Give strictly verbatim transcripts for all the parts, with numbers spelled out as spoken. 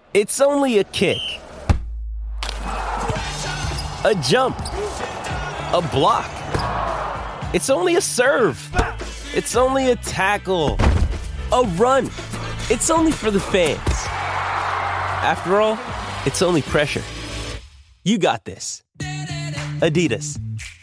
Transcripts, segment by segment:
It's only a kick, a jump, a block. It's only a serve. It's only a tackle, a run. It's only for the fans. After all, it's only pressure. You got this. Adidas.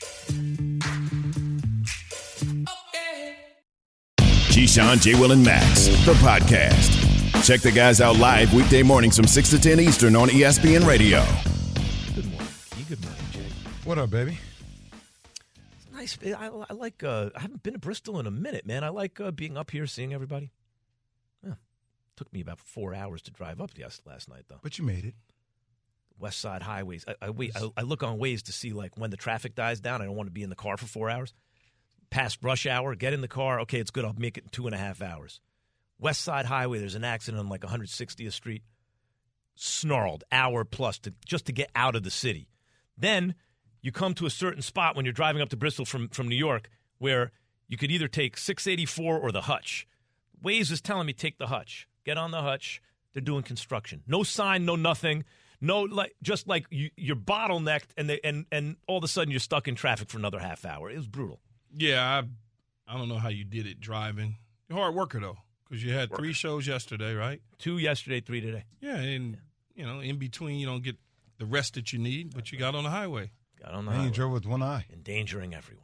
Keyshawn, J. Will, and Max, the podcast. Check the guys out live weekday mornings from six to ten Eastern on E S P N Radio. Good morning, Key. Good morning, Jay. What up, baby? It's nice. I, I like. Uh, I haven't been to Bristol in a minute, man. I like uh, being up here, seeing everybody. Yeah. Took me about four hours to drive up yes, last night, though. But you made it. West Side highways. I, I wait. I, I look on Waze to see like when the traffic dies down. I don't want to be in the car for four hours. Past rush hour, get in the car. Okay, it's good. I'll make it in two and a half hours. West Side Highway. There's an accident on like one hundred sixtieth Street. Snarled hour plus to just to get out of the city. Then you come to a certain spot when you're driving up to Bristol from from New York where you could either take six eighty-four or the Hutch. Waze is telling me take the Hutch. Get on the Hutch. They're doing construction. No sign, no nothing. No, like just like you, you're bottlenecked, and they and and all of a sudden you're stuck in traffic for another half hour. It was brutal. Yeah, I, I don't know how you did it driving. You're a hard worker though, because you had Worker. three shows yesterday, right? Two yesterday, three today. Yeah, and Yeah. you know, in between you don't get the rest that you need, but you got on the highway. Got on the And highway. you drove with one eye. Endangering everyone.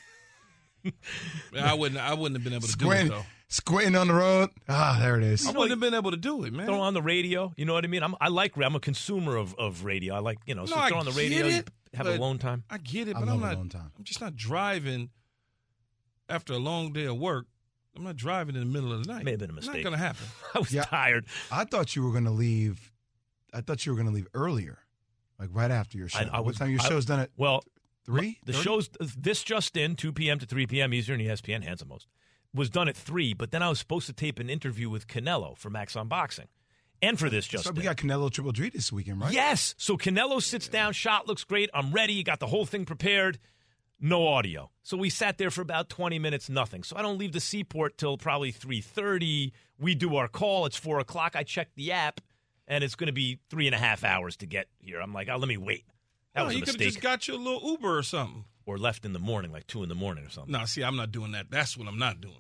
I wouldn't. I wouldn't have been able to Squinting, do it though. squinting on the road. Ah, there it is. I wouldn't have been able to do it, man. Throw on the radio. You know what I mean? I'm, I like. I'm a consumer of, of radio. I like you know. So No, I throw on the get radio. You it, have but- alone time. I get it, I but love I'm not. alone time. I'm just not driving after a long day of work. I'm not driving in the middle of the night. May have been a Not mistake. gonna happen. I was Yeah. tired. I thought you were going to leave. I thought you were going to leave earlier, like right after your show. I- I was- what time your I- show's done at Well, three? the show's this just in two p.m. to three p.m. Eastern and E S P N hands the most was done at three. But then I was supposed to tape an interview with Canelo for Max Unboxing, and for this just So we in. got Canelo Triple G this weekend, right? Yes. So Canelo sits down, shot looks great. I'm ready. Got the whole thing prepared. No audio. So we sat there for about twenty minutes, nothing. So I don't leave the seaport till probably three thirty. We do our call. It's four o'clock. I check the app, and it's going to be three and a half hours to get here. I'm like, oh, let me wait. That No, was a you could have mistake. just got you a little Uber or something. Or left in the morning, like two in the morning or something. No, see, I'm not doing that. That's what I'm not doing.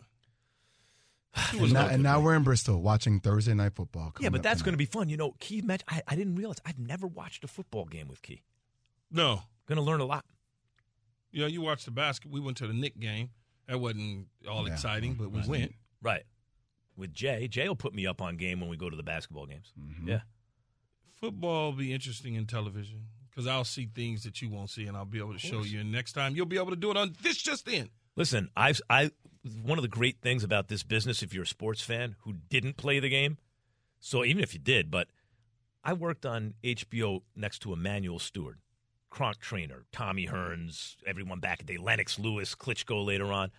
And now, and now we're in Bristol watching Thursday Night Football. Yeah, but that's going to be fun. You know, Key, met, I, I didn't realize I've never watched a football game with Key. No. Going to learn a lot. Yeah, you watched the basket. We went to the Knick game. That wasn't all Yeah, exciting, but we right. went. Right. With Jay. Jay will put me up on game when we go to the basketball games. Mhm. Yeah. Football will be interesting in television because I'll see things that you won't see, and I'll be able to show you. And next time, you'll be able to do it on This Just In. Listen, I've I one of the great things about this business, if you're a sports fan who didn't play the game, so even if you did, but I worked on H B O next to Emmanuel Stewart, Kronk Trainer, Tommy Hearns, everyone back at the day, Lennox Lewis, Klitschko later on.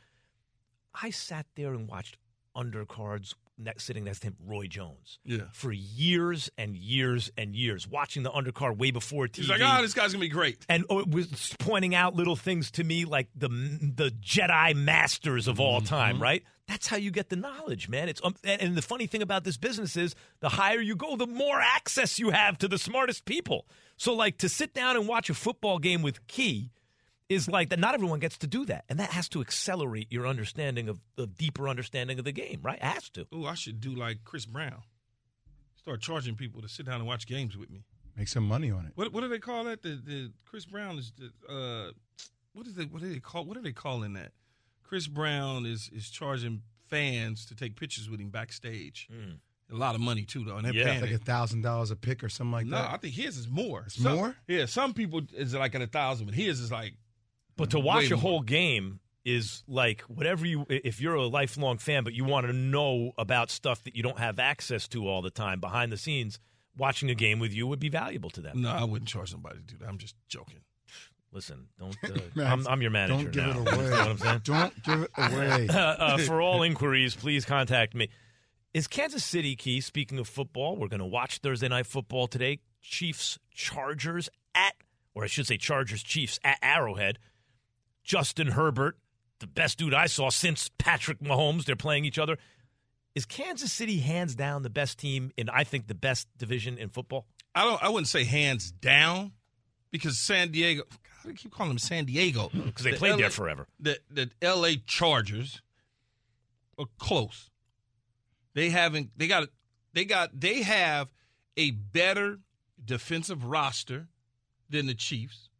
I sat there and watched undercards next, sitting next to him, Roy Jones, Yeah. for years and years and years, watching the undercard way before T V. He's like, oh, this guy's going to be great. And oh, it was pointing out little things to me like the the Jedi masters of all time, right? That's how you get the knowledge, man. It's um, and, and the funny thing about this business is the higher you go, the more access you have to the smartest people. So, like, to sit down and watch a football game with Key is like that. Not everyone gets to do that, and that has to accelerate your understanding of the deeper understanding of the game, right? It has to. Oh, I should do like Chris Brown. Start charging people to sit down and watch games with me. Make some money on it. What what do they call that? The the Chris Brown is the uh, what is they what do they call what are they calling that? Chris Brown is is charging fans to take pictures with him backstage. Mm. A lot of money too, though, and they're Yeah. paying Like a it. thousand dollars a pick or something like No, that. I think his is more. It's Some- more? Yeah, some people is like at a thousand, but his is like. But to watch Way a more. whole game is like whatever you, if you're a lifelong fan, but you want to know about stuff that you don't have access to all the time behind the scenes, watching a game with you would be valuable to them. No, I wouldn't charge somebody to do that. I'm just joking. Listen, don't. Uh, Max, I'm, I'm your manager Don't give now. it You away. know what I'm saying? Don't give it away. Uh, uh, for all inquiries, please contact me. Is Kansas City, Key, speaking of football, we're going to watch Thursday Night Football today. Chiefs, Chargers at, or I should say Chargers, Chiefs at Arrowhead. Justin Herbert, the best dude I saw since Patrick Mahomes. They're playing each other. Is Kansas City hands down the best team in, I think, the best division in football? I don't. I wouldn't say hands down, because San Diego. God, I keep calling them San Diego Because they The played L A there forever. The the L A Chargers are close. They haven't. They got. They got. They have a better defensive roster than the Chiefs,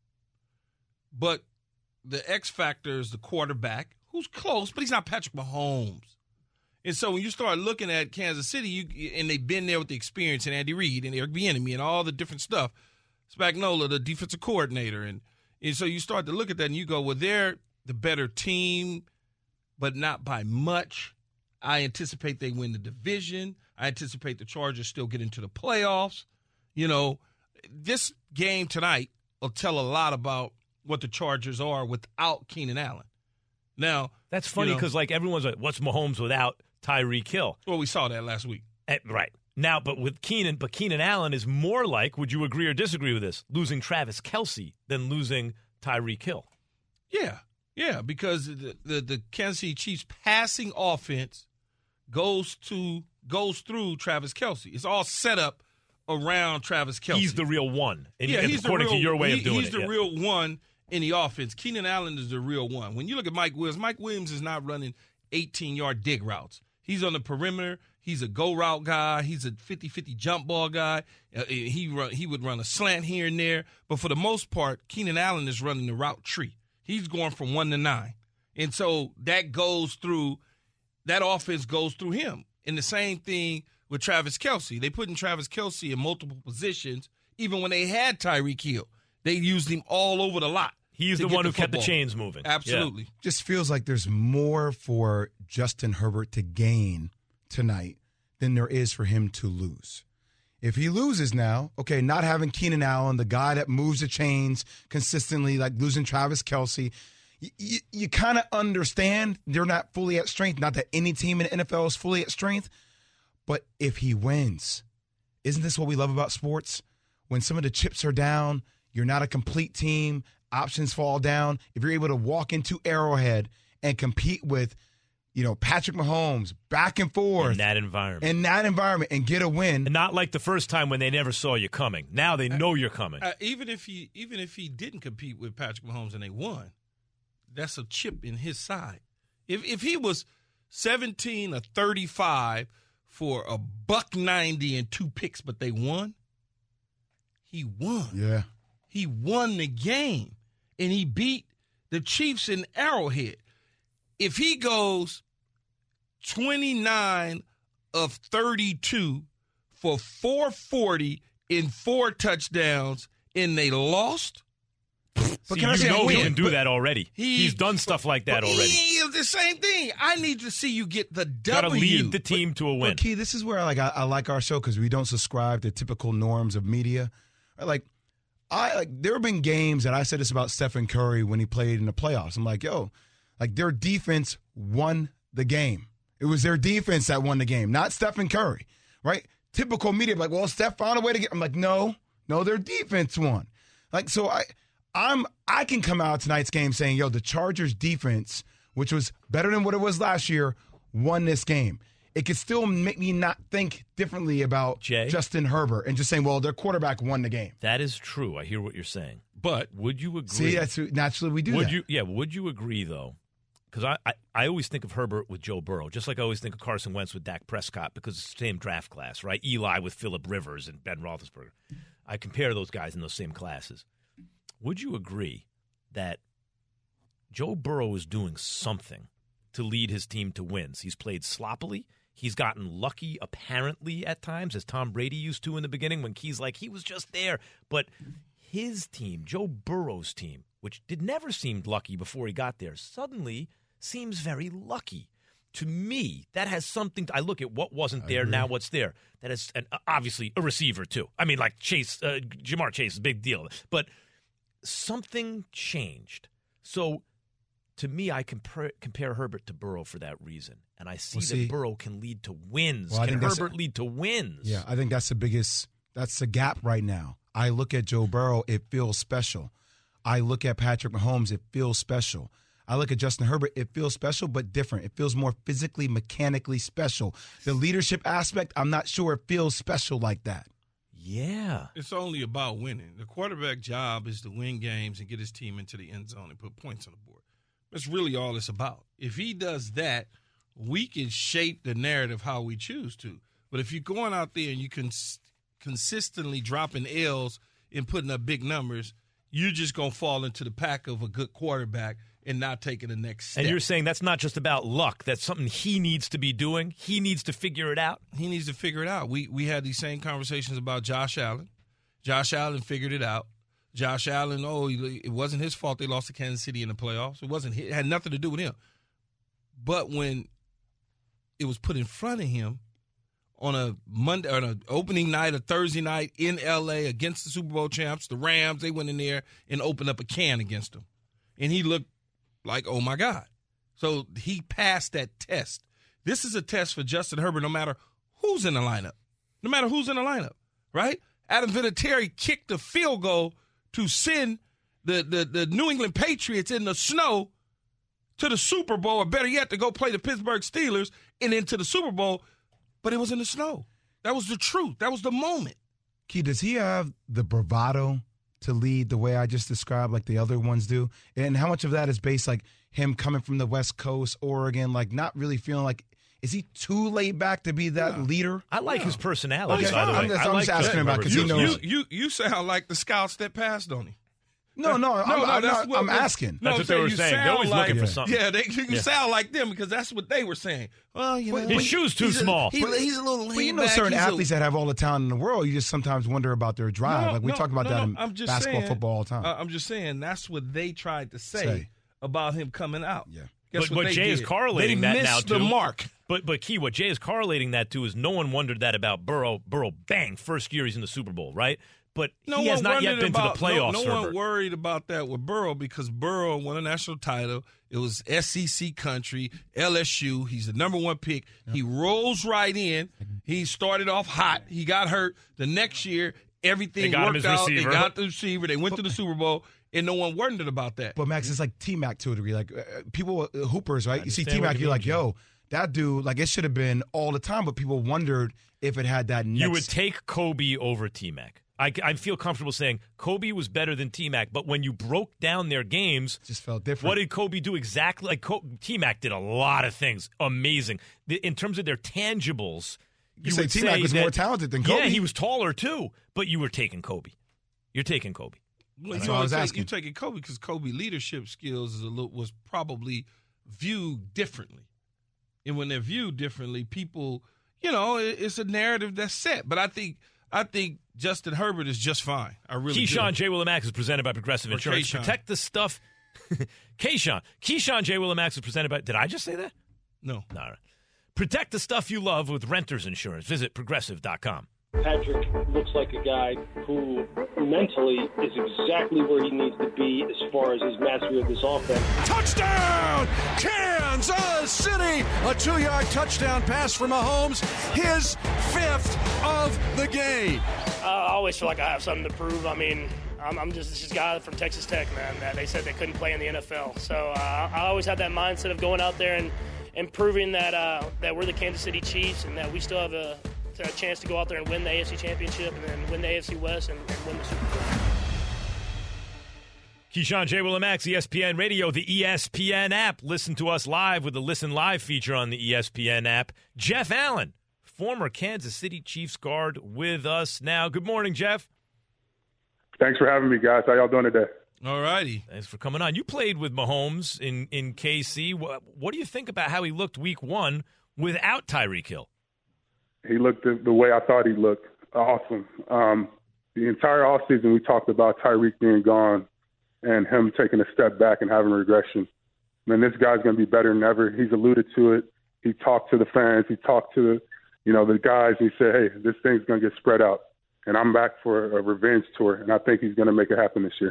but the X factor is the quarterback, who's close, but he's not Patrick Mahomes. And so when you start looking at Kansas City, you and they've been there with the experience, and Andy Reid and Eric Bieniemy and all the different stuff, Spagnuolo, the defensive coordinator, and and so you start to look at that and you go, well, they're the better team, but not by much. I anticipate they win the division. I anticipate the Chargers still get into the playoffs. You know, this game tonight will tell a lot about what the Chargers are without Keenan Allen. Now, That's funny you know, because, like, everyone's like, what's Mahomes without Tyreek Hill? well, we saw that last week. Eh, right. Now, but with Keenan, but Keenan Allen is more like, would you agree or disagree with this, losing Travis Kelce than losing Tyreek Hill? Yeah, yeah, because the, the, the Kansas City Chiefs passing offense goes to goes through Travis Kelce. It's all set up around Travis Kelce. He's the real one, in, yeah, he's according the real, to your way he, of doing he's it. the yeah. real one in the offense. Keenan Allen is the real one. When you look at Mike Williams, Mike Williams is not running eighteen-yard dig routes. He's on the perimeter. He's a go route guy. He's a fifty-fifty jump ball guy. Uh, he run, he would run a slant here and there. But for the most part, Keenan Allen is running the route tree. He's going from one to nine. And so that goes through, that offense goes through him. And the same thing with Travis Kelce. They put in Travis Kelce in multiple positions. Even when they had Tyreek Hill, they used him all over the lot. He's to the get one who the kept the football. chains moving. Absolutely. Yeah. Just feels like there's more for Justin Herbert to gain tonight than there is for him to lose. If he loses now, okay, not having Keenan Allen, the guy that moves the chains consistently, like losing Travis Kelce, y- y- you kind of understand they're not fully at strength. Not that any team in the N F L is fully at strength, but if he wins, isn't this what we love about sports? When some of the chips are down, you're not a complete team, options fall down. If you're able to walk into Arrowhead and compete with, you know, Patrick Mahomes back and forth In that environment. in that environment and get a win. And not like the first time when they never saw you coming. Now they know you're coming. Uh, even if he even if he didn't compete with Patrick Mahomes and they won, that's a chip in his side. If if he was seventeen or thirty-five for a buck ninety and two picks, but they won, he won. Yeah. He won the game, and he beat the Chiefs in Arrowhead. If he goes twenty-nine of thirty-two for four forty in four touchdowns, and they lost. See, can I you say know a he win? can do But that already. he- He's done stuff like that But already. he is the same thing. I need to see you get the Got to W. lead the team to a win. But Key, this is where like I, I like our show because we don't subscribe to typical norms of media. Like I like there have been games that I said this about Stephen Curry when he played in the playoffs. I'm like, yo, like their defense won the game. It was their defense that won the game, not Stephen Curry, right? Typical media, like, well, Steph found a way to get. I'm like, no, no, their defense won. Like, so I, I'm, I can come out of tonight's game saying, yo, the Chargers defense, which was better than what it was last year, won this game. It could still make me not think differently about Jay? Justin Herbert and just saying, well, their quarterback won the game. That is true. I hear what you're saying. But Would you agree? See, that's naturally we do would that. you? Yeah. Would you agree though? Because I, I, I always think of Herbert with Joe Burrow, just like I always think of Carson Wentz with Dak Prescott, because it's the same draft class, right? Eli with Phillip Rivers and Ben Roethlisberger. I compare those guys in those same classes. Would you agree that Joe Burrow is doing something to lead his team to wins? He's played sloppily. He's gotten lucky, apparently, at times, as Tom Brady used to in the beginning when Key's like, he was just there. But his team, Joe Burrow's team, which did never seemed lucky before he got there, suddenly seems very lucky. To me, that has something to, I look at what wasn't there, now what's there. That is, and obviously, a receiver, too. I mean, like Chase, uh, Jamar Chase is a big deal. But something changed. So, to me, I compare, compare Herbert to Burrow for that reason. And I see, Well, see- that Burrow can lead to wins. Well, I can think that's- Herbert lead to wins? Yeah, I think that's the biggest, that's the gap right now. I look at Joe Burrow, it feels special. I look at Patrick Mahomes, it feels special. I look at Justin Herbert, it feels special but different. It feels more physically, mechanically special. The leadership aspect, I'm not sure it feels special like that. Yeah. It's only about winning. The quarterback job is to win games and get his team into the end zone and put points on the board. That's really all it's about. If he does that, we can shape the narrative how we choose to. But if you're going out there and you can consistently dropping L's and putting up big numbers, you're just going to fall into the pack of a good quarterback and not taking the next step. And you're saying that's not just about luck. That's something he needs to be doing. He needs to figure it out. He needs to figure it out. We we had these same conversations about Josh Allen. Josh Allen figured it out. Josh Allen, oh, it wasn't his fault they lost to Kansas City in the playoffs. It wasn't. It had nothing to do with him. But when it was put in front of him on a Monday, on an opening night, a Thursday night in L A against the Super Bowl champs, the Rams, they went in there and opened up a can against them. And he looked like, oh, my God. So he passed that test. This is a test for Justin Herbert no matter who's in the lineup. No matter who's in the lineup, right? Adam Vinatieri kicked the field goal to send the, the, the New England Patriots in the snow to the Super Bowl, or better yet, to go play the Pittsburgh Steelers and into the Super Bowl, but it was in the snow. That was the truth. That was the moment. Key, does he have the bravado to lead the way I just described, like the other ones do? And how much of that is based, like, him coming from the West Coast, Oregon, like, not really feeling like, is he too laid back to be that Yeah. leader? I like Yeah. his personality, Okay. by the way. I'm just- I I'm like just asking Justin about Herbert. 'cause he You, knows- you, you, you sound like the scouts that passed on him. No, no, I'm, no, I'm, that's not- what- I'm asking. No, That's I'm what they were you saying. They're sound always like- looking for Yeah. something. Yeah, they, you Yeah. sound like them because that's what they were saying. Well, you know, His shoes too he's a- small. he- he's a little Well, you laid know, back. certain He's a- athletes that have all the talent in the world, you just sometimes wonder about their drive. No, like we no, talk about no, that no, in I'm just basketball, saying, football all the time. Uh, I'm just saying that's what they tried to say, Say. about him coming out. Yeah. Guess But- what but they Jay is did? correlating they that now, missed the too. mark. But but Key, what Jay is correlating that to is no one wondered that about Burrow. Burrow, bang, first year he's in the Super Bowl, right? But No he has one not yet wondered been about, to the playoffs. No, no one Herbert. worried about that with Burrow because Burrow won a national title. It was S E C country, L S U. He's the number one pick. Yep. He rolls right in. He started off hot. He got hurt. The next year, everything worked out. Receiver. They got the receiver. They went to the Super Bowl, and no one wondered about that. But Max, it's like T-Mac to a degree. Like uh, people, uh, hoopers, right? You see understand what T-Mac, you you're mean, like, Jim. yo, that dude, like it should have been all the time, but people wondered if it had that next. You would take Kobe over T-Mac. I, I feel comfortable saying Kobe was better than T-Mac, but when you broke down their games, just felt different. What did Kobe do exactly? Like Co- T-Mac did a lot of things amazing. The, in terms of their tangibles, you, you say would T-Mac say was that, more talented than Kobe. Yeah, he was taller too, but you were taking Kobe. You're taking Kobe. Well, That's you what I was take, asking. You're taking Kobe because Kobe leadership skills is a little, was probably viewed differently. And when they're viewed differently, people, you know, it, it's a narrative that's set. But I think I think Justin Herbert is just fine. I really Keyshawn do. J. Willimax is presented by Progressive Or Insurance. Keyshawn. Protect the stuff. Keyshawn. Keyshawn J. Willimax is presented by. Did I just say that? No. No. no. Protect the stuff you love with Renters Insurance. Visit progressive dot com. Patrick looks like a guy who mentally is exactly where he needs to be as far as his mastery of this offense. Touchdown, Kansas City! A two-yard touchdown pass from Mahomes, his fifth of the game. I always feel like I have something to prove. I mean, I'm, I'm just this guy from Texas Tech, man, that they said they couldn't play in the N F L. So uh, I always have that mindset of going out there and, and proving that uh, that we're the Kansas City Chiefs and that we still have a, a chance to go out there and win the A F C Championship and then win the A F C West and, and win the Super Bowl. Keyshawn J. Willimax, E S P N Radio, the E S P N app. Listen to us live with the Listen Live feature on the E S P N app. Jeff Allen, former Kansas City Chiefs guard, with us now. Good morning, Jeff. Thanks for having me, guys. How y'all doing today? All righty. Thanks for coming on. You played with Mahomes in, in K C. What, what do you think about how he looked week one without Tyreek Hill? He looked the, the way I thought he looked. Awesome. Um, the entire offseason, we talked about Tyreek being gone and him taking a step back and having regression. Man, this guy's going to be better than ever. He's alluded to it. He talked to the fans. He talked to the, you know, the guys. He said, hey, this thing's going to get spread out. And I'm back for a revenge tour, and I think he's going to make it happen this year.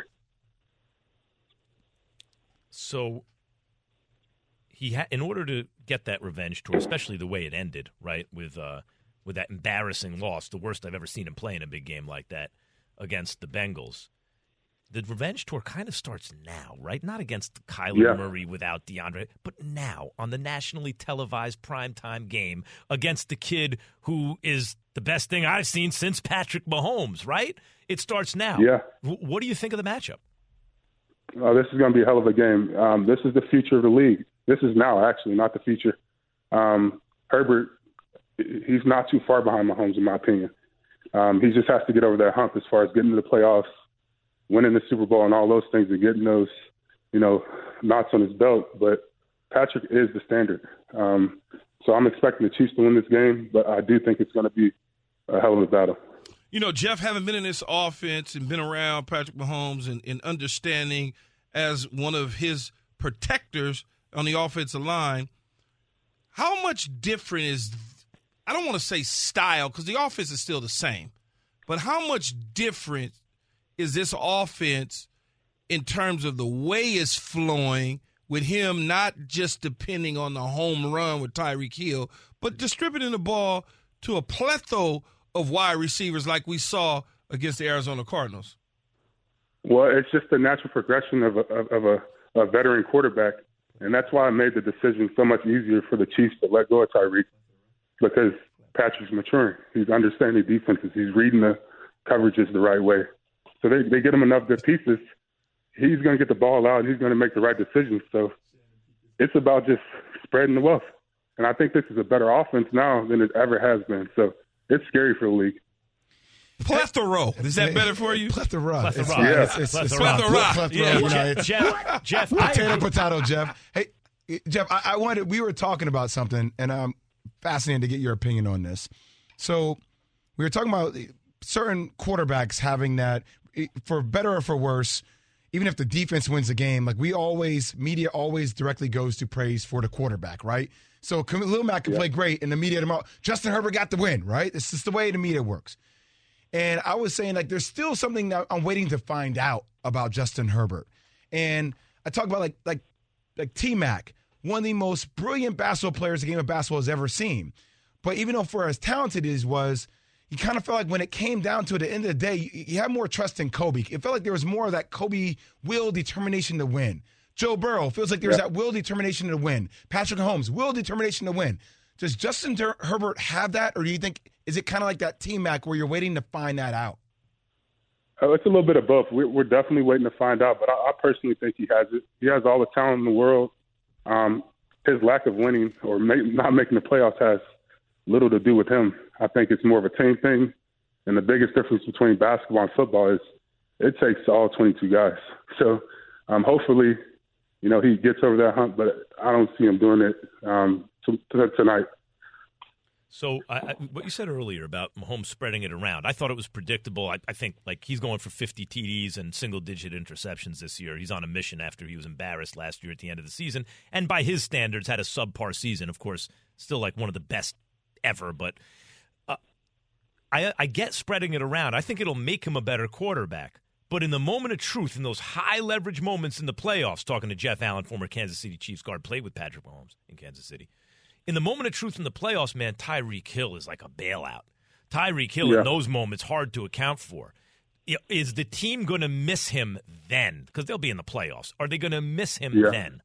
So he ha- in order to get that revenge tour, especially the way it ended, right, with uh, with that embarrassing loss, the worst I've ever seen him play in a big game like that against the Bengals, the revenge tour kind of starts now, right? Not against Kyler Yeah. Murray without DeAndre, but now on the nationally televised primetime game against the kid who is the best thing I've seen since Patrick Mahomes, right? It starts now. Yeah. W- what do you think of the matchup? Oh, this is going to be a hell of a game. Um, this is the future of the league. This is now, actually, not the future. Um, Herbert, he's not too far behind Mahomes, in my opinion. Um, he just has to get over that hump as far as getting to the playoffs, winning the Super Bowl and all those things and getting those, you know, knots on his belt. But Patrick is the standard. Um, so I'm expecting the Chiefs to win this game, but I do think it's going to be a hell of a battle. You know, Jeff, having been in this offense and been around Patrick Mahomes and, and understanding as one of his protectors on the offensive line, how much different is, I don't want to say style because the offense is still the same, but how much different is this offense in terms of the way it's flowing with him not just depending on the home run with Tyreek Hill, but distributing the ball to a plethora of wide receivers like we saw against the Arizona Cardinals? Well, it's just the natural progression of a, of a, a veteran quarterback, and that's why I made the decision so much easier for the Chiefs to let go of Tyreek, because Patrick's maturing. He's understanding defenses. He's reading the coverages the right way. So they, they get him enough good pieces. He's going to get the ball out, and he's going to make the right decisions. So it's about just spreading the wealth. And I think this is a better offense now than it ever has been. So it's scary for the league. Plethora. Is that better for you? Plethora. Plethora. It's, Yeah. it's, it's, it's Plethora. plethora. Yeah, You know, Jeff, it's- Jeff, Jeff, I Potato, agree. potato, Jeff. Hey, Jeff, I, I wanted. We were talking about something, and I'm fascinated to get your opinion on this. So, we were talking about certain quarterbacks having that, for better or for worse. Even if the defense wins the game, like we always, media always directly goes to praise for the quarterback, right? So, Lil Mac can Yeah. play great, and the media tomorrow, Justin Herbert got the win, right? It's just the way the media works. And I was saying, like, there's still something that I'm waiting to find out about Justin Herbert. And I talk about, like, like, like T-Mac, one of the most brilliant basketball players the game of basketball has ever seen. But even though for as talented as he was, you kind of felt like when it came down to it, at the end of the day, you, you had more trust in Kobe. It felt like there was more of that Kobe will, determination to win. Joe Burrow feels like there was Yeah. that will, determination to win. Patrick Mahomes, will, determination to win. Does Justin Her- Herbert have that, or do you think, is it kind of like that T-Mac where you're waiting to find that out? Oh, it's a little bit of both. We're, we're definitely waiting to find out, but I, I personally think he has it. He has all the talent in the world. Um, his lack of winning or make, not making the playoffs has little to do with him. I think it's more of a team thing, and the biggest difference between basketball and football is it takes all twenty-two guys. So um, hopefully, you know, he gets over that hump, but I don't see him doing it um, t- t- tonight. So I, I, what you said earlier about Mahomes spreading it around, I thought it was predictable. I, I think like he's going for fifty T Ds and single-digit interceptions this year. He's on a mission after he was embarrassed last year at the end of the season, and by his standards had a subpar season. Of course, still like one of the best ever, but uh, I, I get spreading it around. I think it'll make him a better quarterback. But in the moment of truth, in those high-leverage moments in the playoffs, talking to Jeff Allen, former Kansas City Chiefs guard, played with Patrick Mahomes in Kansas City. In the moment of truth in the playoffs, man, Tyreek Hill is like a bailout. Tyreek Hill Yeah. in those moments, hard to account for. Is the team going to miss him then? Because they'll be in the playoffs. Are they going to miss him Yeah. then?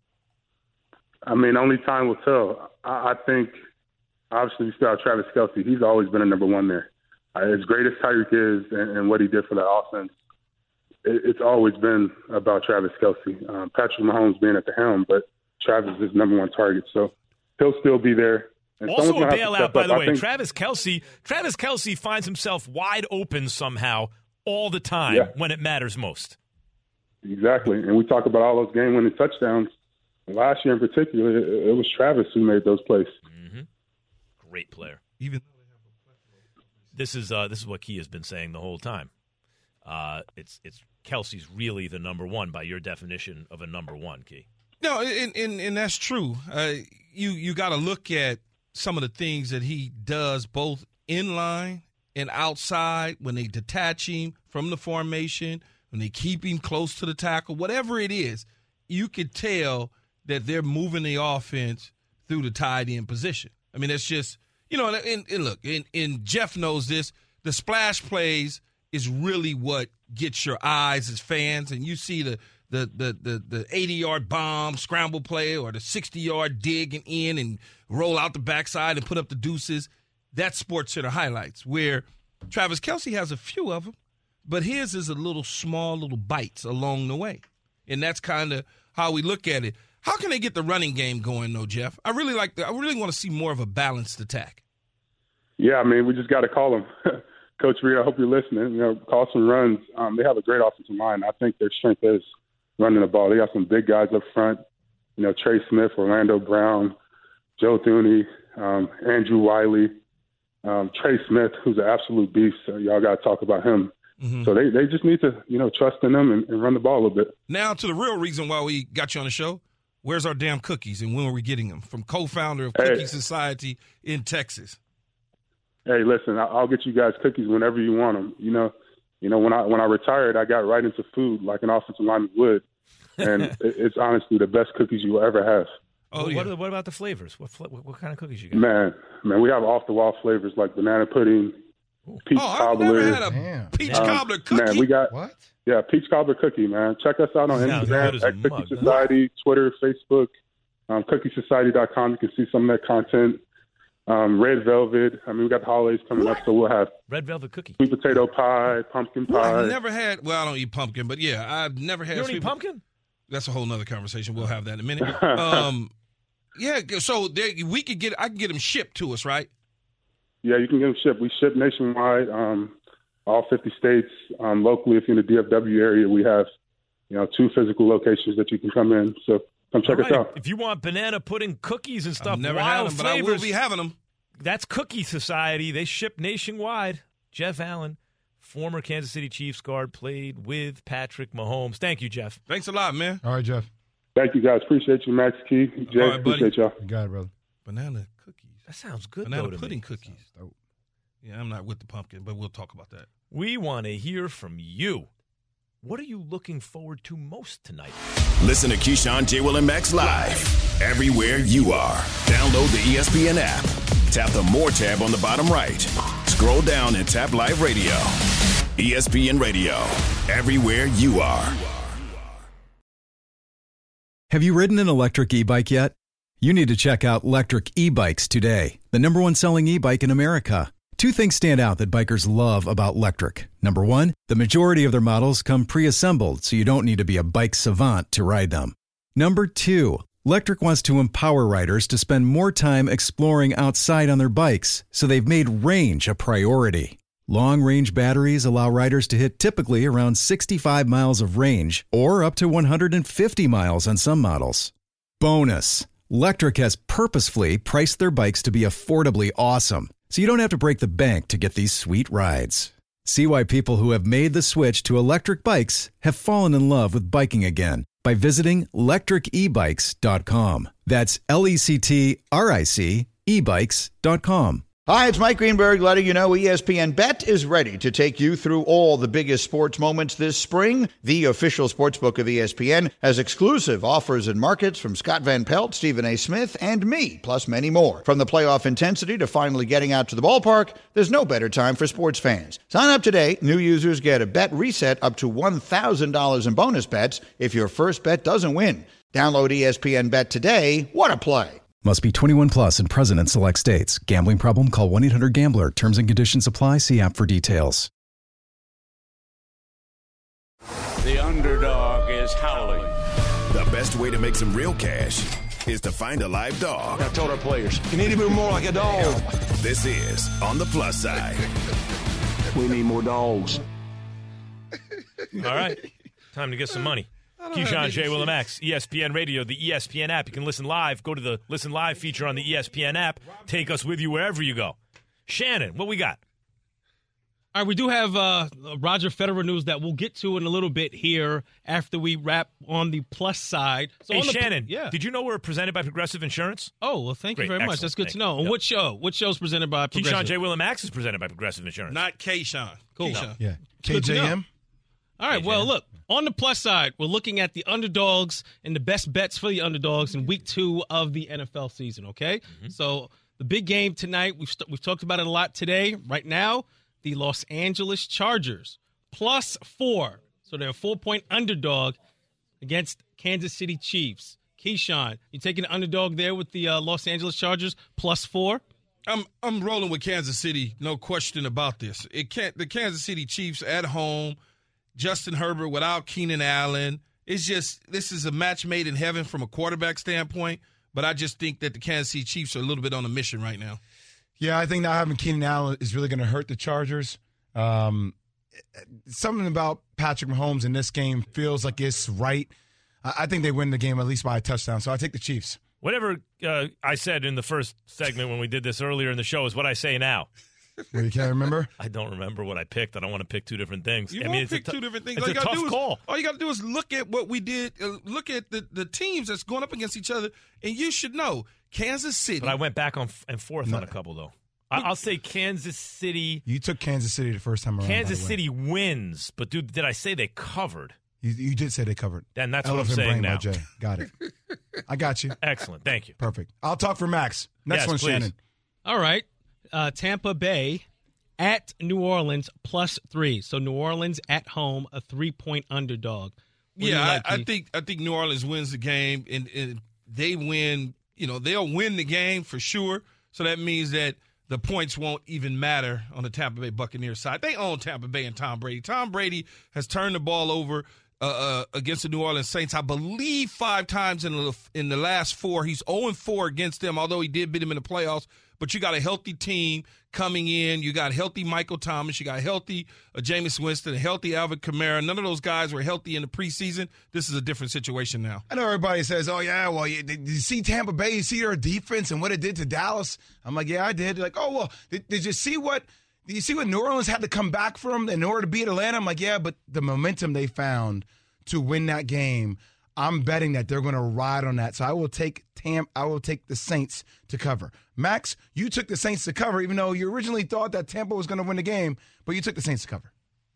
I mean, only time will tell. I, I think, obviously, we still have Travis Kelce. He's always been a number one there. Uh, as great as Tyreek is and, and what he did for that offense, it, it's always been about Travis Kelce. Um, Patrick Mahomes being at the helm, but Travis is number one target. So he'll still be there. And Also a someone's gonna have to bailout, step by up. the I way. think- Travis Kelce, Travis Kelce finds himself wide open somehow all the time Yeah. when it matters most. Exactly. And we talk about all those game-winning touchdowns. Last year in particular, it, it was Travis who made those plays. Great player. Even This is uh, this is what Key has been saying the whole time. Uh, it's it's Kelsey's really the number one by your definition of a number one, Key. No, and, and, and that's true. Uh, you you got to look at some of the things that he does both in line and outside when they detach him from the formation, when they keep him close to the tackle, whatever it is, you could tell that they're moving the offense through the tight end position. I mean, it's just, you know, and, and look, and, and Jeff knows this, the splash plays is really what gets your eyes as fans, and you see the the the the, the eighty-yard bomb, scramble play, or the sixty-yard dig and in and roll out the backside and put up the deuces. That's SportsCenter highlights, where Travis Kelce has a few of them, but his is a little small, little bites along the way. And that's kind of how we look at it. How can they get the running game going, though, Jeff? I really like the, I really want to see more of a balanced attack. Yeah, I mean, we just got to call them. Coach Reid, I hope you're listening. You know, call some runs. Um, they have a great offensive line. I think their strength is running the ball. They got some big guys up front. You know, Trey Smith, Orlando Brown, Joe Thuney, um, Andrew Wiley, um, Trey Smith, who's an absolute beast. So y'all got to talk about him. Mm-hmm. So they, they just need to, you know, trust in them and, and run the ball a little bit. Now to the real reason why we got you on the show. Where's our damn cookies and when are we getting them? From co-founder of Cookie hey. Society in Texas. Hey, listen, I'll get you guys cookies whenever you want them. You know, you know when I when I retired, I got right into food like an offensive lineman would, and it's honestly the best cookies you will ever have. Oh, yeah. What, are, what about the flavors? What, what what kind of cookies you got? Man, man, we have off the wall flavors like banana pudding, peach oh, cobbler. I've never had a Damn. peach um, cobbler cookie. Man, we got what? Yeah, peach cobbler cookie, man. Check us out on Instagram at Cookie Society, Twitter, Facebook, um, cookie society dot com. You can see some of that content. Um, red velvet. I mean, we got the holidays coming what? up, so we'll have red velvet cookie, sweet potato pie, pumpkin pie. Well, I've never had. Well, I don't eat pumpkin, but yeah, I've never had. You don't sweet eat pumpkin? That's a whole nother conversation. We'll have that in a minute. um, yeah, so they, we could get. I can get them shipped to us, right? Yeah, you can get them shipped. We ship nationwide, um, all fifty states. Um, locally, if you're in the D F W area, we have, you know, two physical locations that you can come in. So come check right. us out. If you want banana pudding cookies and stuff, I've never wild had them, flavors, but I will be having them. That's Cookie Society. They ship nationwide. Jeff Allen, former Kansas City Chiefs guard, played with Patrick Mahomes. Thank you, Jeff. Thanks a lot, man. All right, Jeff. Thank you, guys. Appreciate you, Max Key. Jay, right, appreciate y'all. You got it, brother. Banana cookies. That sounds good, Banana though, pudding me. cookies. Yeah, I'm not with the pumpkin, but we'll talk about that. We want to hear from you. What are you looking forward to most tonight? Listen to Keyshawn, J. Will, and Max live everywhere you are. Download the E S P N app. Tap the More tab on the bottom right. Scroll down and tap Live Radio. E S P N Radio. Everywhere you are. Have you ridden an electric e-bike yet? You need to check out Lectric E-Bikes today, the number one selling e-bike in America. Two things stand out that bikers love about Lectric. Number one, the majority of their models come pre-assembled, so you don't need to be a bike savant to ride them. Number two, Lectric wants to empower riders to spend more time exploring outside on their bikes, so they've made range a priority. Long-range batteries allow riders to hit typically around sixty-five miles of range, or up to one hundred fifty miles on some models. Bonus, Lectric has purposefully priced their bikes to be affordably awesome, so you don't have to break the bank to get these sweet rides. See why people who have made the switch to electric bikes have fallen in love with biking again by visiting lectric e bikes dot com. That's L E C T R I C e bikes dot com. Hi, it's Mike Greenberg letting you know E S P N Bet is ready to take you through all the biggest sports moments this spring. The official sportsbook of E S P N has exclusive offers and markets from Scott Van Pelt, Stephen A. Smith, and me, plus many more. From the playoff intensity to finally getting out to the ballpark, there's no better time for sports fans. Sign up today. New users get a bet reset up to one thousand dollars in bonus bets if your first bet doesn't win. Download E S P N Bet today. What a play. Must be twenty-one plus and present in select states. Gambling problem? Call one eight hundred gambler. Terms and conditions apply. See app for details. The underdog is howling. The best way to make some real cash is to find a live dog. I told our players, you need to be more like a dog. This is On the Plus Side. We need more dogs. All right. Time to get some money. Keyshawn, J. Will, and Max, E S P N Radio, the E S P N app. You can listen live. Go to the Listen Live feature on the E S P N app. Take us with you wherever you go. Shannon, what we got? All right, we do have uh, Roger Federer news that we'll get to in a little bit here after we wrap on the plus side. So hey, on the, Shannon, yeah. did you know we're presented by Progressive Insurance? Oh, well, thank Great, you very excellent. much. That's good Thank to know. And yep. what show? What show's presented by Progressive? Keyshawn, J. Will, and Max is presented by Progressive Insurance. Not Keyshawn. Cool. Keyshawn. Yeah. K J M? All right, well, look, on the plus side, we're looking at the underdogs and the best bets for the underdogs in week two of the N F L season, okay? Mm-hmm. So the big game tonight, we've, st- we've talked about it a lot today. Right now, the Los Angeles Chargers plus four. So they're a four-point underdog against Kansas City Chiefs. Keyshawn, you taking the underdog there with the uh, Los Angeles Chargers plus four? I'm I'm rolling with Kansas City, no question about this. It can't the Kansas City Chiefs at home, Justin Herbert without Keenan Allen. It's just this is a match made in heaven from a quarterback standpoint. But I just think that the Kansas City Chiefs are a little bit on a mission right now. Yeah, I think not having Keenan Allen is really going to hurt the Chargers. Um, something about Patrick Mahomes in this game feels like it's right. I think they win the game at least by a touchdown, so I take the Chiefs. Whatever uh, I said in the first segment when we did this earlier in the show is what I say now. Well, you can't remember? I don't remember what I picked. I don't want to pick two different things. You I won't mean, it's pick a t- two different things. It's all a you gotta tough do is, call. All you got to do is look at what we did. Uh, look at the, the teams that's going up against each other, and you should know Kansas City. But I went back on f- and forth No. on a couple, though. I- I'll say Kansas City. You took Kansas City the first time around. Kansas by the way. City wins. But, dude, did I say they covered? You, you did say they covered. And that's Elephant what I'm saying Brain now. by Jay. Got it. I got you. Excellent. Thank you. Perfect. I'll talk for Max. Next Yes, one, please. Shannon. All right. Uh, Tampa Bay at New Orleans plus three. So New Orleans at home, a three-point underdog. What do you yeah, like, I, I Keith? think I think New Orleans wins the game, and, and they win. You know, they'll win the game for sure. So that means that the points won't even matter on the Tampa Bay Buccaneers side. They own Tampa Bay and Tom Brady. Tom Brady has turned the ball over uh, uh, against the New Orleans Saints, I believe, five times in the in the last four. He's oh and four against them, although he did beat them in the playoffs. But you got a healthy team coming in. You got healthy Michael Thomas. You got healthy uh, Jameis Winston, a healthy Alvin Kamara. None of those guys were healthy in the preseason. This is a different situation now. I know everybody says, oh, yeah, well, you, did you see Tampa Bay? You see their defense and what it did to Dallas? I'm like, yeah, I did. They're like, oh, well, did, did you see what did you see what New Orleans had to come back from in order to beat Atlanta? I'm like, yeah, but the momentum they found to win that game, I'm betting that they're going to ride on that. So I will take Tam. I will take the Saints to cover. Max, you took the Saints to cover, even though you originally thought that Tampa was going to win the game, but you took the Saints to cover.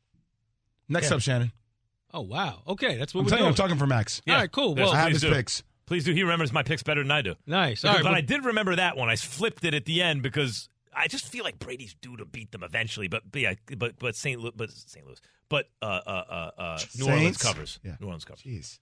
Next Yeah. up, Shannon. Oh, wow. Okay, that's what I'm we're telling you, doing. I'm talking for Max. All right, cool. Yes, Well, I have please his do. picks. Please do. He remembers my picks better than I do. nice. All Because- right, but well- I did remember that one. I flipped it at the end because I just feel like Brady's due to beat them eventually. But, but yeah, but but Saint Louis, but Saint Louis, but uh, uh, uh, uh, New Orleans Saints? covers. Yeah. New Orleans covers. Jeez.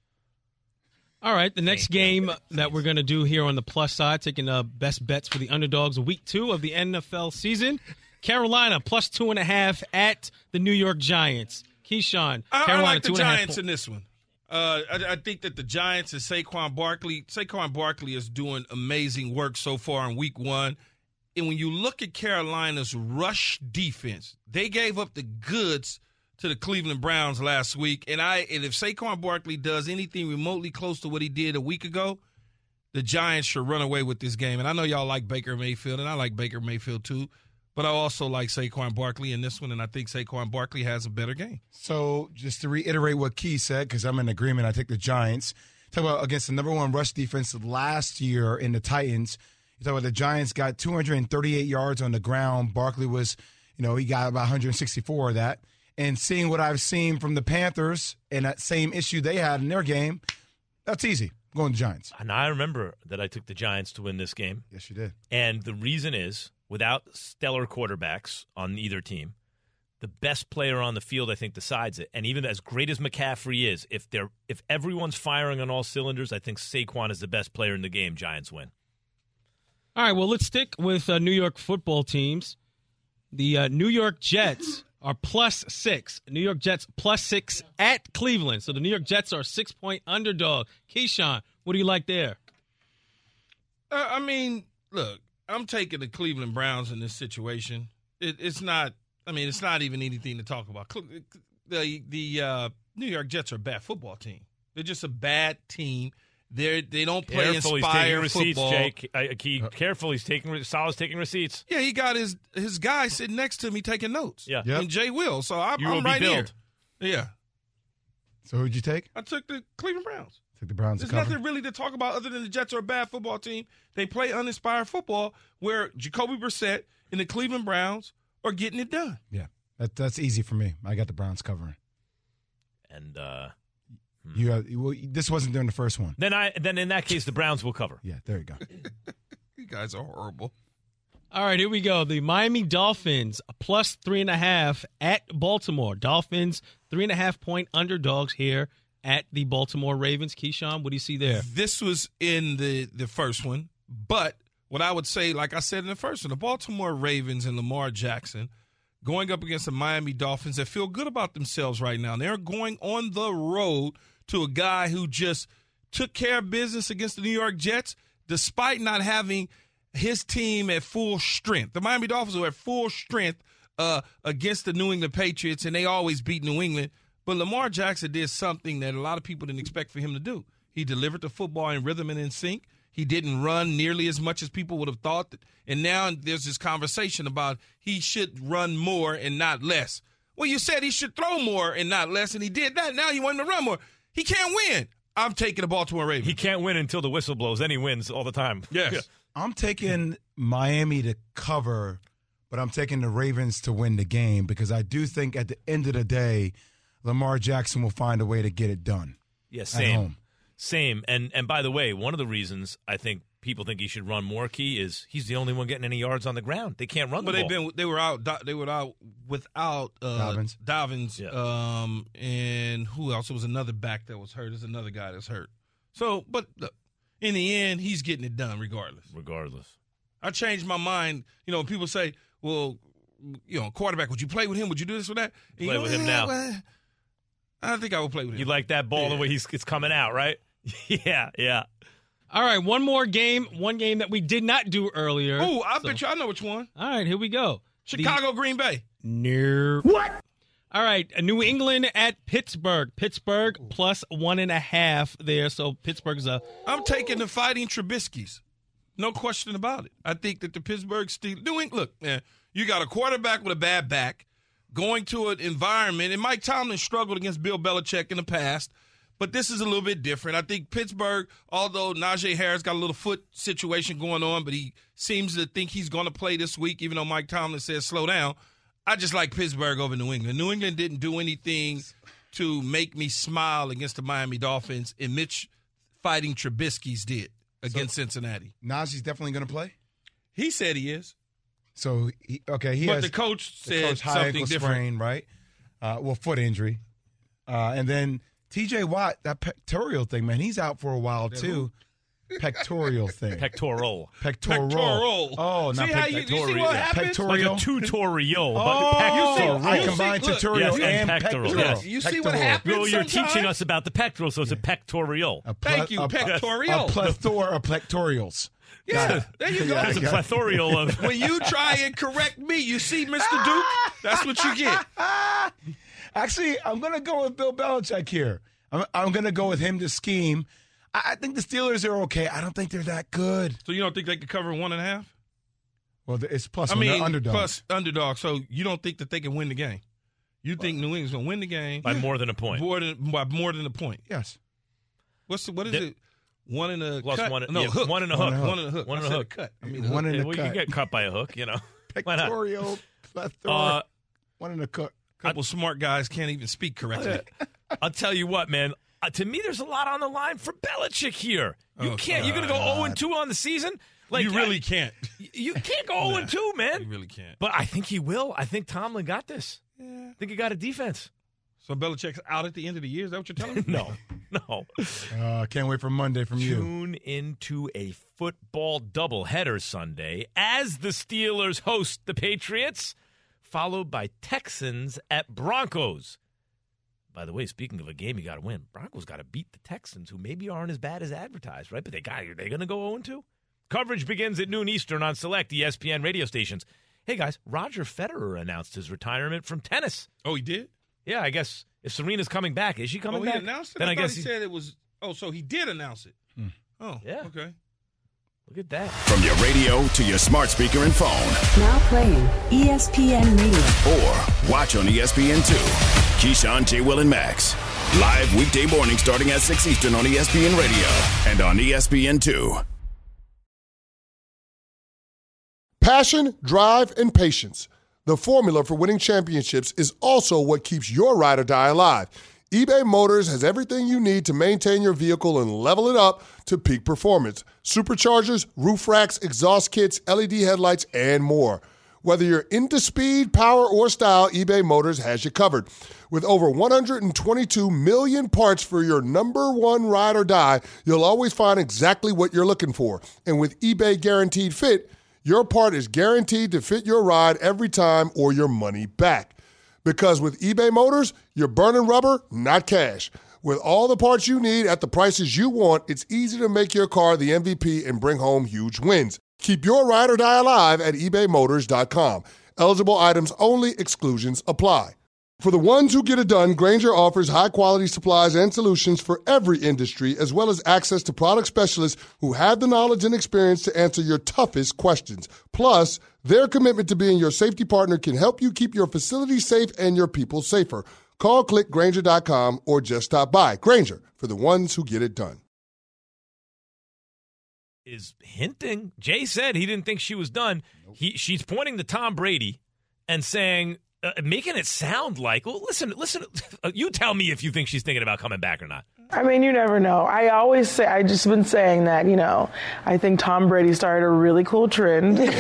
All right, the next game that we're going to do here on the plus side, taking the best bets for the underdogs of week two of the N F L season. Carolina plus two and a half at the New York Giants. Keyshawn, I, Carolina I like the two and a half Giants po- in this one. Uh, I, I think that the Giants and Saquon Barkley, Saquon Barkley is doing amazing work so far in week one. And when you look at Carolina's rush defense, they gave up the goods to the Cleveland Browns last week. And I and if Saquon Barkley does anything remotely close to what he did a week ago, the Giants should run away with this game. And I know y'all like Baker Mayfield, and I like Baker Mayfield too. But I also like Saquon Barkley in this one, and I think Saquon Barkley has a better game. So just to reiterate what Key said, because I'm in agreement, I take the Giants. Talk about against the number one rush defense last year in the Titans. You talk about the Giants got two hundred thirty-eight yards on the ground. Barkley was, you know, he got about one hundred sixty-four of that. And seeing what I've seen from the Panthers and that same issue they had in their game, that's easy. I'm going to Giants. And I remember that I took the Giants to win this game. Yes, you did. And the reason is, without stellar quarterbacks on either team, the best player on the field, I think, decides it. And even as great as McCaffrey is, if they're if everyone's firing on all cylinders, I think Saquon is the best player in the game. Giants win. All right, well, let's stick with uh, New York football teams. The uh, New York Jets are plus six. New York Jets plus six at Cleveland. So the New York Jets are a six-point underdog. Keyshawn, what do you like there? Uh, I mean, look, I'm taking the Cleveland Browns in this situation. It, it's not. I mean, it's not even anything to talk about. The the uh, New York Jets are a bad football team. They're just a bad team. They they don't play Careful, he's taking inspired receipts, football. Jake. Uh, Key, careful, he's taking Salah's taking receipts. Yeah, he got his his guy sitting next to me taking notes. Yeah, Yep. and Jay Will. So I'm, You will I'm be right here. billed. Yeah, So who'd you take? I took the Cleveland Browns. Took the Browns to There's cover. nothing really to talk about other than the Jets are a bad football team. They play uninspired football where Jacoby Brissett and the Cleveland Browns are getting it done. Yeah, that, that's easy for me. I got the Browns covering. And uh, You have, well, this wasn't during the first one. then I then in that case, the Browns will cover. Yeah, there you go. You guys are horrible. All right, here we go. The Miami Dolphins plus three and a half at Baltimore. Dolphins three and a half point underdogs here at the Baltimore Ravens. Keyshawn, what do you see there? This was in the, the first one, but what I would say, like I said in the first one, the Baltimore Ravens and Lamar Jackson going up against the Miami Dolphins that feel good about themselves right now. They're going on the road to a guy who just took care of business against the New York Jets despite not having his team at full strength. The Miami Dolphins were at full strength uh, against the New England Patriots, and they always beat New England. But Lamar Jackson did something that a lot of people didn't expect for him to do. He delivered the football in rhythm and in sync. He didn't run nearly as much as people would have thought. And now there's this conversation about he should run more and not less. Well, you said he should throw more and not less, and he did that. Now you want him to run more. He can't win. I'm taking the Baltimore Ravens. He can't win until the whistle blows. Then he wins all the time. Yes. Yeah. I'm taking Miami to cover, but I'm taking the Ravens to win the game because I do think at the end of the day, Lamar Jackson will find a way to get it done. Yeah, same. At home. Same. And and by the way, one of the reasons I think people think he should run more, Key, is he's the only one getting any yards on the ground. They can't run the but ball. they've been they were out they were out without uh, Dobbins. Dobbins Yeah. um, and who else? It was another back that was hurt. There's another guy that's hurt. So, but look, in the end, he's getting it done regardless. Regardless. I changed my mind. You know, people say, well, you know, quarterback, would you play with him? Would you do this or that? And Play you know, with him eh, now. well, I think I would play with him. You like that ball Yeah. the way he's it's coming out, right? yeah, yeah. All right, one more game. One game that we did not do earlier. Oh, I So- bet you I know which one. All right, here we go. Chicago, Green Bay. No. What? All right, New England at Pittsburgh. Pittsburgh plus one and a half there. So Pittsburgh's a. I'm taking the Fighting Trubisky's. No question about it. I think that the Pittsburgh Steelers. New England, look, man, you got a quarterback with a bad back going to an environment, and Mike Tomlin struggled against Bill Belichick in the past, but this is a little bit different. I think Pittsburgh, although Najee Harris got a little foot situation going on, but he seems to think he's going to play this week, even though Mike Tomlin says slow down. I just like Pittsburgh over New England. New England didn't do anything to make me smile against the Miami Dolphins, and Mitch Fighting Trubisky's did against So, Cincinnati. Najee's definitely going to play? He said he is. So, he, okay, he But has the coach the said coach high something ankle different. sprain, right? Uh, well, foot injury. Uh, and then T J Watt, that pectoral thing, man, he's out for a while, too. Pectoral thing. Pectoral. Pectoral. Pectoral. Oh, not See how you- you see pectoral. what happens? Like Pectoral. a tutorial. Oh, but pectoral. I You combined see- look, tutorial yes, and and pectoral. pectoral, yes. You see what Pectoral. happens? Well, you're sometimes? teaching us about the pectoral, so it's a pectorial. A Thank you, a- pectorial. A plethora of pectorials. Yeah, there you go. Yeah, There's a yeah. plethorial of. When you try and correct me, you see, Mister Duke, that's what you get. Actually, I'm going to go with Bill Belichick here. I'm, I'm going to go with him to scheme. I, I think the Steelers are okay. I don't think they're that good. So you don't think they could cover one and a half? Well, it's plus I one. mean, They're underdogs. plus underdog. So you don't think that they can win the game? You think New England's going to win the game By more than a point. More than, by more than a point? Yes. What's the, what is The- it? One in a Plus cut? one- no yeah, hook. one in a One hook. in a One in a hook. One in I a said hook. cut. I mean, a One hook. in a well, you can cut. get cut by a hook, you know. Why not? Pectorial, plethora. Uh, one in a cut. couple smart guys can't even speak correctly. I'll tell you what, man. Uh, to me, there's a lot on the line for Belichick here. You Oh, can't. You're going to go oh and two on the season? Like you really I- can't. You can't go oh and two, man. You really can't. But I think he will. I think Tomlin got this. I think he got a defense. So Belichick's out at the end of the year? Is that what you're telling me? No, no. Uh, can't wait for Monday from you. Tune into a football doubleheader Sunday as the Steelers host the Patriots, followed by Texans at Broncos. By the way, speaking of a game you got to win, Broncos got to beat the Texans, who maybe aren't as bad as advertised, right? But they got are they going to go oh and two? Coverage begins at noon Eastern on select E S P N radio stations. Hey, guys, Roger Federer announced his retirement from tennis. Oh, he did? Yeah, I guess if Serena's coming back, is she coming oh, back? he announced it? Then I, I, thought guess he he- said it was – oh, so he did announce it. Hmm. Oh, Yeah. okay. Look at that. From your radio to your smart speaker and phone, Now playing E S P N Radio. or watch on E S P N two. Keyshawn, J. Will, and Max. Live weekday morning starting at six Eastern on E S P N Radio and on E S P N two. Passion, drive, and patience. The formula for winning championships is also what keeps your ride or die alive. eBay Motors has everything you need to maintain your vehicle and level it up to peak performance. Superchargers, roof racks, exhaust kits, L E D headlights, and more. Whether you're into speed, power, or style, eBay Motors has you covered. With over one hundred twenty-two million parts for your number one ride or die, you'll always find exactly what you're looking for. And with eBay Guaranteed Fit, your part is guaranteed to fit your ride every time or your money back. Because with eBay Motors, you're burning rubber, not cash. With all the parts you need at the prices you want, it's easy to make your car the M V P and bring home huge wins. Keep your ride or die alive at ebay motors dot com. Eligible items only. Exclusions apply. For the ones who get it done, Grainger offers high-quality supplies and solutions for every industry, as well as access to product specialists who have the knowledge and experience to answer your toughest questions. Plus, their commitment to being your safety partner can help you keep your facility safe and your people safer. Call, click Grainger dot com, or just stop by. Grainger, for the ones who get it done. Is hinting. Jay said he didn't think she was done. Nope. He She's pointing to Tom Brady and saying, uh, making it sound like, well, listen, listen, uh, you tell me if you think she's thinking about coming back or not. I mean, you never know. I always say, I just been saying that, you know, I think Tom Brady started a really cool trend. You know?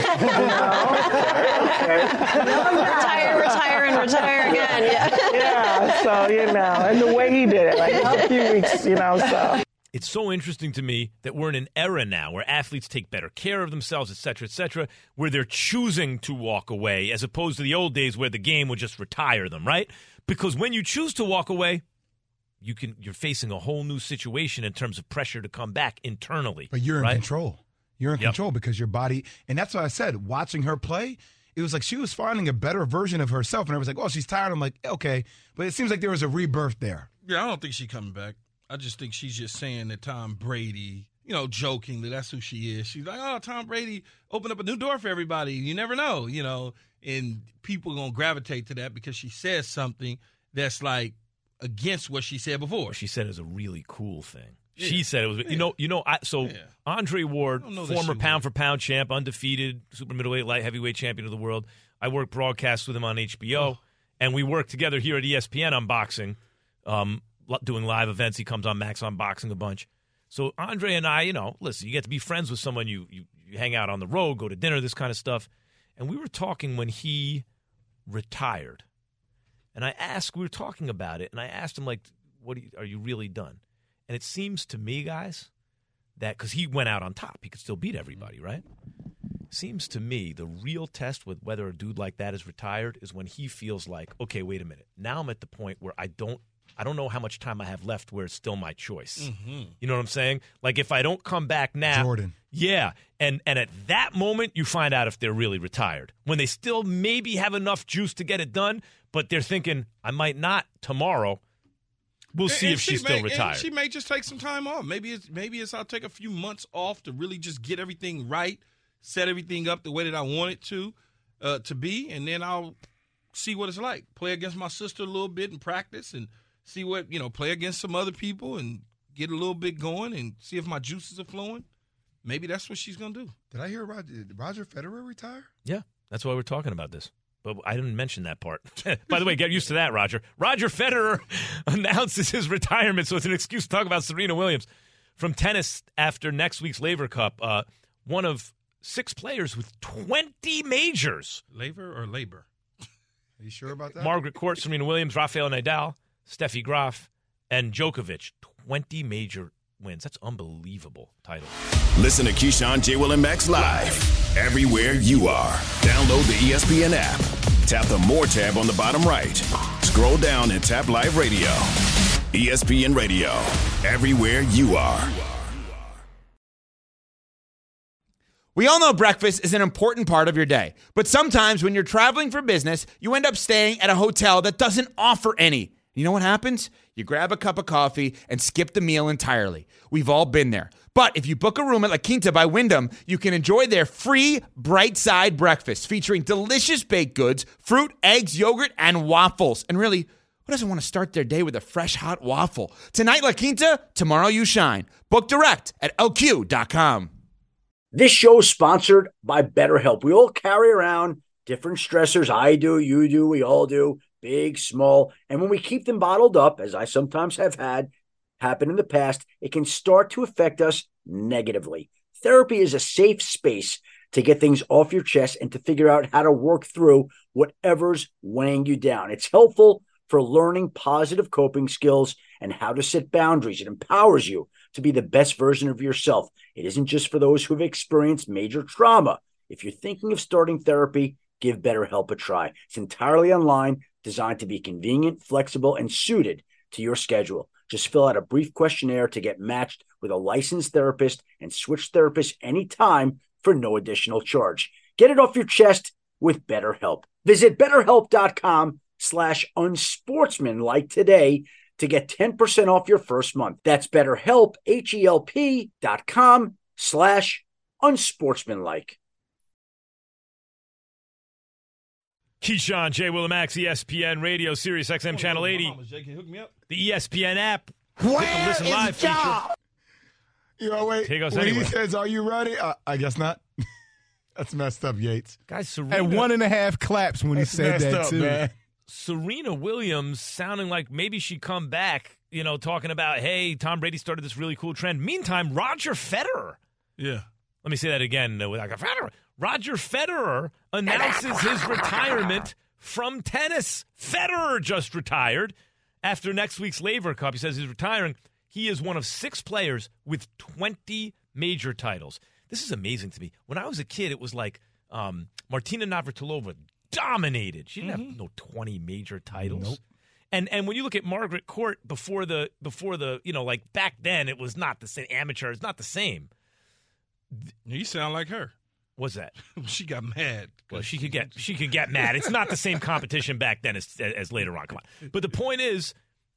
okay. retire, retire, and retire again. Yeah. Yeah. So, you know, and the way he did it, like a few weeks, you know, so. It's so interesting to me that we're in an era now where athletes take better care of themselves, et cetera, et cetera, where they're choosing to walk away as opposed to the old days where the game would just retire them, right? Because when you choose to walk away, you can, you're facing a whole new situation in terms of pressure to come back internally. But you're in right? control. You're in yep. control because your body – and that's what I said. Watching her play, it was like she was finding a better version of herself. And I was like, oh, she's tired. I'm like, okay. But it seems like there was a rebirth there. Yeah, I don't think she's coming back. I just think she's just saying that Tom Brady, you know, jokingly, that's who she is. She's like, oh, Tom Brady opened up a new door for everybody. You never know, you know, and people are going to gravitate to that because she says something that's like against what she said before. She said it was a really cool thing. Yeah. She said it was, yeah. you know, you know. I, so yeah. Andre Ward, former pound for pound champ, undefeated, super middleweight, light heavyweight champion of the world. I worked broadcast with him on H B O, oh. and we worked together here at E S P N on boxing. Um, doing live events. He comes on Max Unboxing a bunch. So Andre and I, you know, listen, you get to be friends with someone, you, you you hang out on the road, go to dinner, this kind of stuff. And we were talking when he retired. And I asked, we were talking about it, and I asked him, like, what are you, are you really done? And it seems to me, guys, that because he went out on top, he could still beat everybody, right? Seems to me the real test with whether a dude like that is retired is when he feels like, okay, wait a minute. Now I'm at the point where I don't I don't know how much time I have left where it's still my choice. Mm-hmm. You know what I'm saying? Like if I don't come back now. Jordan. Yeah. And and at that moment, you find out if they're really retired. When they still maybe have enough juice to get it done, but they're thinking, I might not tomorrow. We'll see and if she she's may, still retired. And she may just take some time off. Maybe it's maybe it's I'll take a few months off to really just get everything right, set everything up the way that I want it to uh, to be, and then I'll see what it's like. Play against my sister a little bit in practice and see what, you know, play against some other people and get a little bit going and see if my juices are flowing. Maybe that's what she's going to do. Did I hear Roger, did Roger Federer retire? Yeah, that's why we're talking about this. But I didn't mention that part. By the way, get used to that, Roger. Roger Federer announces his retirement, so it's an excuse to talk about Serena Williams. From tennis after next week's Laver Cup, uh, one of six players with twenty majors. Laver or labor? Are you sure about that? Margaret Court, Serena Williams, Rafael Nadal, Steffi Graf, and Djokovic. twenty major wins. That's unbelievable title. Listen to Keyshawn, J. Will, and Max live everywhere you are. Download the E S P N app. Tap the More tab on the bottom right. Scroll down and tap Live Radio. E S P N Radio. Everywhere you are. We all know breakfast is an important part of your day. But sometimes when you're traveling for business, you end up staying at a hotel that doesn't offer any. You know what happens? You grab a cup of coffee and skip the meal entirely. We've all been there. But if you book a room at La Quinta by Wyndham, you can enjoy their free Bright Side breakfast featuring delicious baked goods, fruit, eggs, yogurt, and waffles. And really, who doesn't want to start their day with a fresh, hot waffle? Tonight, La Quinta, tomorrow you shine. Book direct at L Q dot com. This show is sponsored by BetterHelp. We all carry around different stressors. I do, you do, we all do. big, small, and when we keep them bottled up, as I sometimes have had happen in the past, it can start to affect us negatively. Therapy is a safe space to get things off your chest and to figure out how to work through whatever's weighing you down. It's helpful for learning positive coping skills and how to set boundaries. It empowers you to be the best version of yourself. It isn't just for those who have experienced major trauma. If you're thinking of starting therapy, give BetterHelp a try. It's entirely online, designed to be convenient, flexible, and suited to your schedule. Just fill out a brief questionnaire to get matched with a licensed therapist and switch therapists anytime for no additional charge. Get it off your chest with BetterHelp. Visit BetterHelp.com slash unsportsmanlike today to get ten percent off your first month. That's BetterHelp, H-E-L-P dot com slash unsportsmanlike. Keyshawn, J. Willimax, E S P N Radio, Sirius X M Channel eighty. The E S P N app. Where listen is live Ja? feature. You know, wait. Take us when anywhere. he says, "Are you ready?" Uh, I guess not. That's messed up, Yates. Guys, Serena. And one and a half claps when That's he said messed that, up, too. man. Serena Williams sounding like maybe she'd come back, you know, talking about, hey, Tom Brady started this really cool trend. Meantime, Roger Federer. Yeah. Let me say that again. uh, Like a Federer. Roger Federer announces his retirement from tennis. Federer just retired after next week's Laver Cup. He says he's retiring. He is one of six players with twenty major titles. This is amazing to me. When I was a kid, it was like um, Martina Navratilova dominated. She didn't mm-hmm. have no twenty major titles. Nope. And and when you look at Margaret Court before the before the you know like back then, it was not the same. Amateur, it's not the same. You sound like her. What's that? She got mad. Well, she could get she could get mad. It's not the same competition back then as as later on. Come on. But the point is,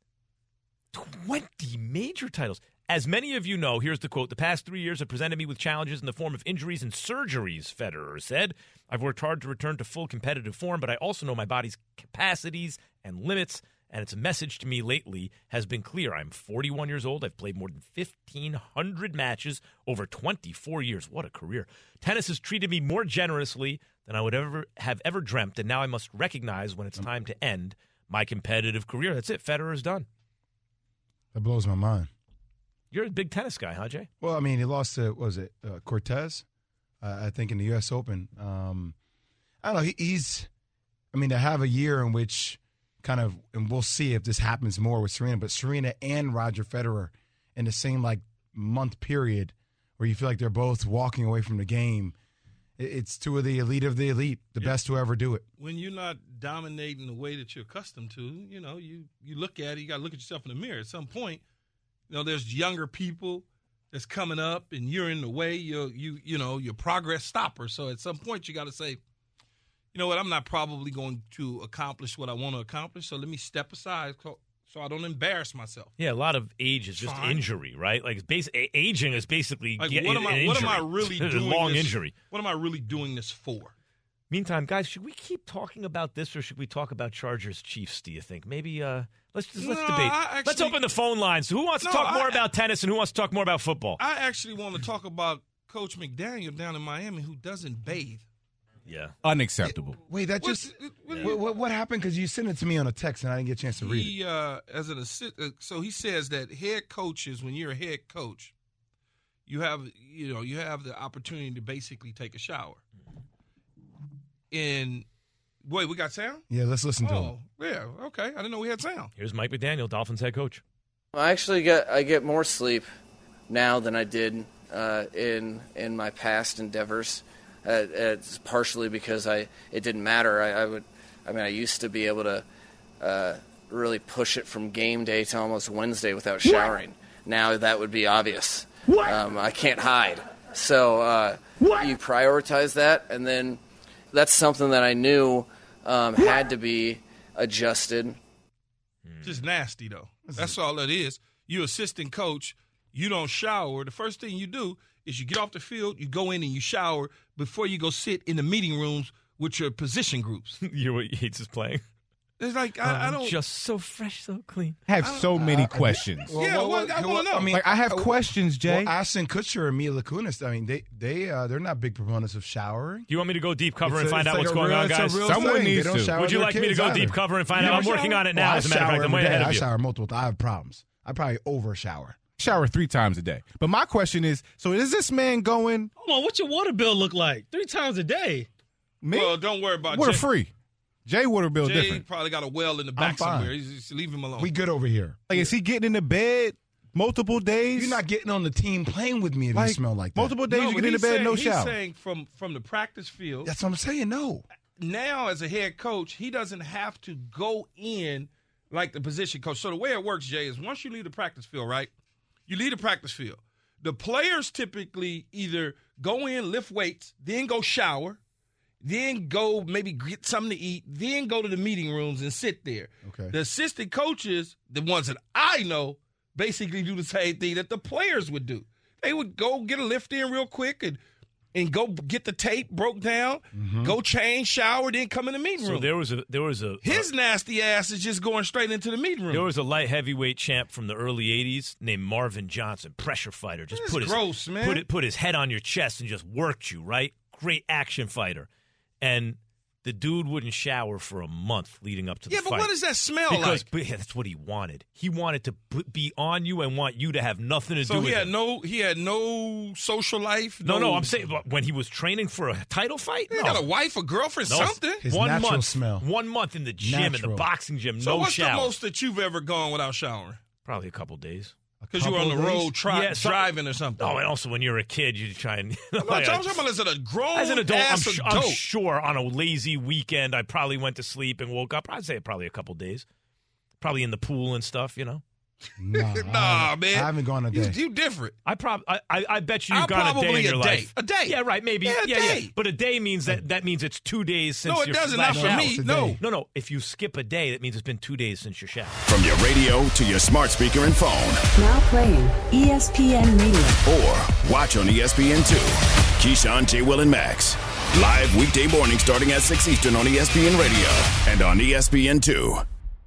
twenty major titles. As many of you know, here's the quote: "The past three years have presented me with challenges in the form of injuries and surgeries," Federer said. "I've worked hard to return to full competitive form, but I also know my body's capacities and limits, and its message to me lately has been clear. I'm forty-one years old. I've played more than fifteen hundred matches over twenty-four years. What a career. Tennis has treated me more generously than I would ever have ever dreamt, and now I must recognize when it's time to end my competitive career." That's it. Federer's done. That blows my mind. You're a big tennis guy, huh, Jay? Well, I mean, he lost to, what was it, uh, Cortez, uh, I think, in the U S Open. Um, I don't know. He, he's, I mean, to have a year in which kind of, and we'll see if this happens more with Serena, but Serena and Roger Federer in the same, like, month period where you feel like they're both walking away from the game. It's two of the elite of the elite, the yeah. best to ever do it. When you're not dominating the way that you're accustomed to, you know, you, you look at it, you got to look at yourself in the mirror. At some point, you know, there's younger people that's coming up, and you're in the way. You're, you, you know, your progress stopper. So at some point, you got to say, you know what, I'm not probably going to accomplish what I want to accomplish, so let me step aside so I don't embarrass myself. Yeah, a lot of age is just Fine. injury, right? Like, it's basi- aging is basically like, get, what am I? What am I really doing? Long this, injury. What am I really doing this for? Meantime, guys, should we keep talking about this, or should we talk about Chargers Chiefs? Do you think maybe? Uh, let's just, let's no, debate. Actually, let's open the phone lines. Who wants to no, talk more I, about tennis, and who wants to talk more about football? I actually want to talk about Coach McDaniel down in Miami, who doesn't bathe. Yeah, unacceptable. It, wait, that just what, what, what, what happened? Because you sent it to me on a text, and I didn't get a chance to read he, it. Uh, as an assistant, so he says that head coaches, when you're a head coach, you have you know you have the opportunity to basically take a shower. And wait, we got sound? Yeah, let's listen to oh, him. Yeah, okay. I didn't know we had sound. Here's Mike McDaniel, Dolphins head coach. I actually get I get more sleep now than I did uh, in in my past endeavors. Uh, it's partially because I it didn't matter. I, I would, I mean, I used to be able to uh, really push it from game day to almost Wednesday without showering. What? Now that would be obvious. Um, I can't hide. So uh, you prioritize that, and then that's something that I knew um, had to be adjusted. Just nasty, though. That's all it is. You assistant coach, you don't shower. The first thing you do is you get off the field, you go in and you shower before you go sit in the meeting rooms with your position groups. You know what Yates is playing? It's like I, I don't. Just so fresh, so clean. I have so many I- questions. Well, Yeah, well, well, I well, wanna know. I mean, Like, I have uh, questions, Jay. Well, Ashton Kutcher and Mila Kunis, I mean, they they uh, they're not big proponents of showering. Do you want me to go deep cover It's and a- find it's out like what's a going real- on, it's a guys? real Someone thing. needs They don't to. shower Would you their like me to kids go either. deep cover and find You out? I'm don't working shower? on it now. Well, As a I matter of shower fact, I'm way every day. ahead of I you. shower multiple times. I have problems. I probably over shower. Shower three times a day. But my question is, so is this man going? Hold on, what's your water bill look like? Three times a day. Me? Well, don't worry about Water Jay. free. Jay water bill Jay different. probably got a well in the I'm back fine. somewhere. He's just leave him alone. We good over here. Like, is he getting into bed multiple days? You're not getting on the team playing with me if Like, you smell like that. multiple days no, you but get into he's bed, saying, no he's shower. saying from from the practice field. That's what I'm saying. No. Now, as a head coach, he doesn't have to go in like the position coach. So the way it works, Jay, is once you leave the practice field, right? You leave the practice field. The players typically either go in, lift weights, then go shower, then go maybe get something to eat, then go to the meeting rooms and sit there. Okay. The assistant coaches, the ones that I know, basically do the same thing that the players would do. They would go get a lift in real quick and and go get the tape broke down, go change, shower, then come in the meeting So room. there was a there was a His nasty ass is just going straight into the meeting room. There was a light heavyweight champ from the early eighties named Marvin Johnson, pressure fighter. Just That's put his gross, man. put it put his head on your chest and just worked you, right? Great action fighter. And the dude wouldn't shower for a month leading up to the Yeah, fight. but what does that smell because, like? But yeah, that's what he wanted. He wanted to p- be on you and want you to have nothing to So do he with had it. no he had no social life. No, no, I'm saying but when he was training for a title fight, He no. got a wife, a girlfriend, No, something. His one natural month, smell. one month in the gym, in the Natural. boxing gym, So no what's shower. the most that you've ever gone without showering? Probably a couple days. Because you were on the Couple of road days? tri- Yeah, some- driving or something. Oh, and also when you're a kid, you try and. I'm not talking about as a grown As an adult, I'm, ass sh- adult. I'm sure on a lazy weekend, I probably went to sleep and woke up. I'd say probably a couple days. Probably in the pool and stuff, you know. Nah, Nah, I, man. I haven't gone a You, day. you different. I prob I, I I bet you you've I'll gone a day in probably your a day. life. A day. Yeah, right. Maybe. Yeah, a yeah, day. yeah. But a day means that that means it's two days since. No, it your doesn't. last Not for shower. me. It's a No. day. No, no. If you skip a day, that means it's been two days since your shower. From your radio to your smart speaker and phone, Now playing E S P N Radio. or watch on E S P N two. Keyshawn, J. Will, and Max. Live weekday morning starting at six Eastern on E S P N Radio and on E S P N two.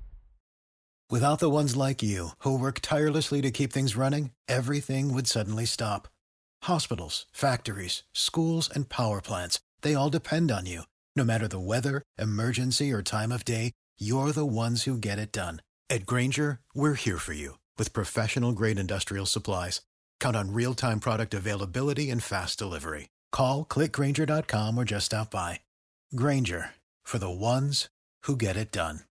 Without the ones like you, who work tirelessly to keep things running, everything would suddenly stop. Hospitals, factories, schools, and power plants, they all depend on you. No matter the weather, emergency, or time of day, you're the ones who get it done. At Grainger, we're here for you with professional-grade industrial supplies. Count on real-time product availability and fast delivery. Call, click Grainger dot com, or just stop by. Grainger, for the ones who get it done.